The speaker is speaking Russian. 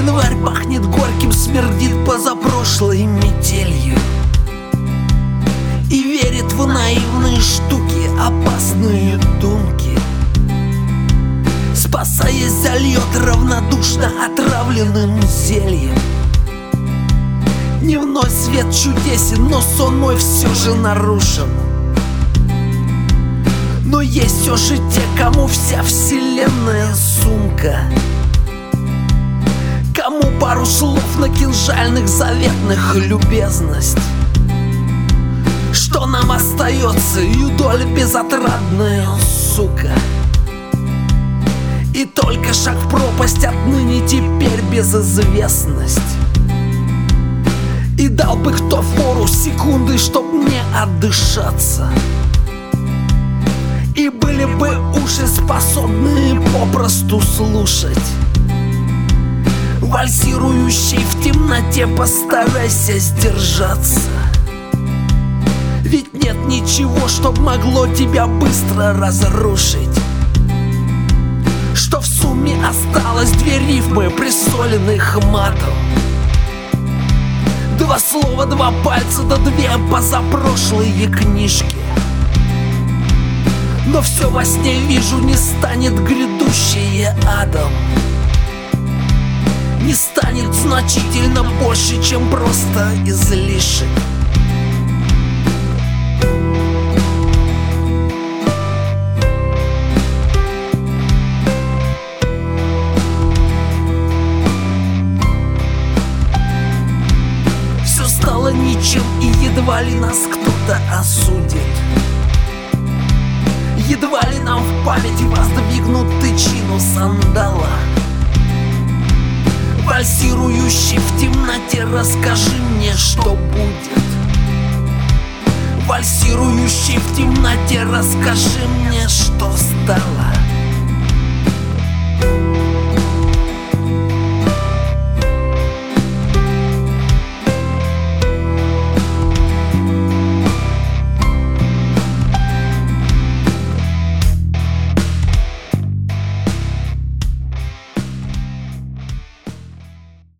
Январь пахнет горьким, смердит позапрошлой метелью и верит в наивные штуки, опасные думки. Спасаясь, зальет равнодушно отравленным зельем. Дневной свет чудесен, но сон мой все же нарушен. Но есть все же те, кому вся вселенная сумка, кому пару слов на кинжальных заветных любезность. Что нам остается, юдоль безотрадная, сука. И только шаг в пропасть, отныне теперь безызвестность. И дал бы кто фору секунды, чтоб мне отдышаться. И были бы уши, способные попросту слушать. Вальсирующий в темноте, постарайся сдержаться. Ведь нет ничего, что могло тебя быстро разрушить. Что в сумме осталось две рифмы, присоленных матом. Два слова, два пальца, да две позапрошлые книжки. Но все во сне вижу, не станет грядущее адом. Не станет значительно больше, чем просто излишек. Все стало ничем, и едва ли нас кто-то осудит. Едва ли нам в памяти воздвигнут тычину сандала. Вальсирующий в темноте, расскажи мне, что будет. Вальсирующий в темноте, расскажи мне, что стало.